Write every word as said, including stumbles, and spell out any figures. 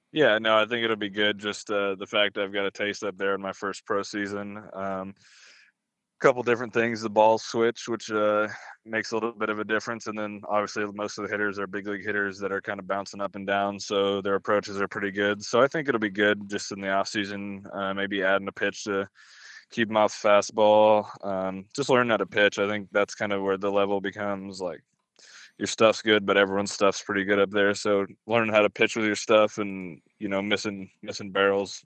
Yeah, no, I think it'll be good. Just uh, the fact I've got a taste up there in my first pro season. Um, couple different things. The ball switch, which uh, makes a little bit of a difference, and then obviously most of the hitters are big league hitters that are kind of bouncing up and down, so their approaches are pretty good. So I think it'll be good just in the off season. Uh, maybe adding a pitch to keep them off the fastball. Um, just learn how to pitch. I think that's kind of where the level becomes like your stuff's good, but everyone's stuff's pretty good up there. So learning how to pitch with your stuff and you know missing missing barrels